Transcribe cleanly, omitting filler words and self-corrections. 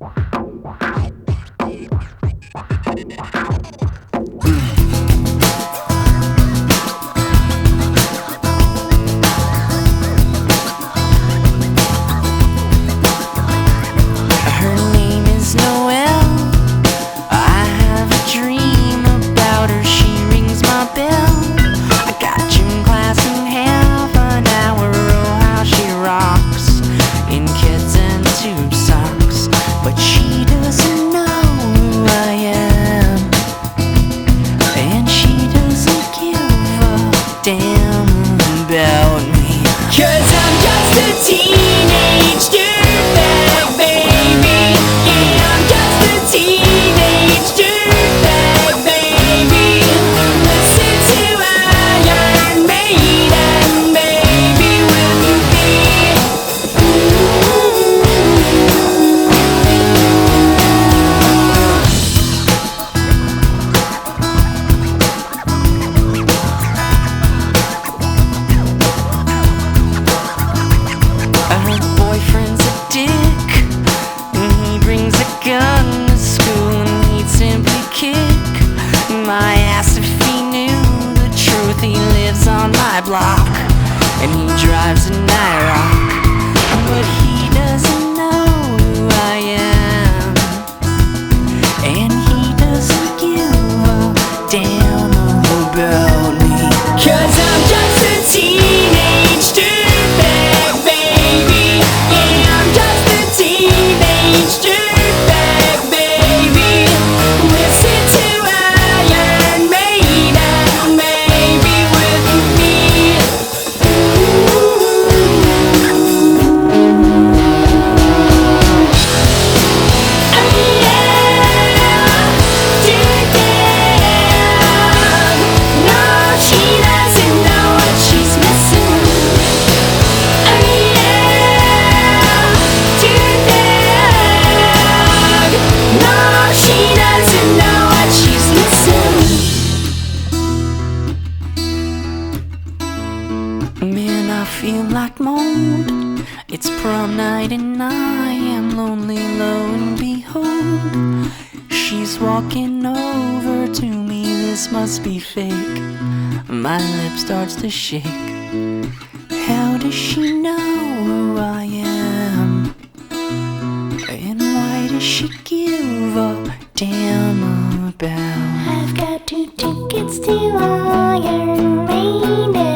Block, and he drives an IROC, but he doesn't know who I am, and he doesn't give a damn about me, 'cause I'm just a teenage dirtbag baby. Yeah, I'm just a teenage dirtbag baby. Listen to Iron Maiden, maybe with me. Man, I feel like mold. It's prom night and I am lonely, lo and behold, she's walking over to me. This must be fake. My lip starts to shake. How does she know who I am? And why does she give a damn about? I've got 2 tickets to Iron Maiden.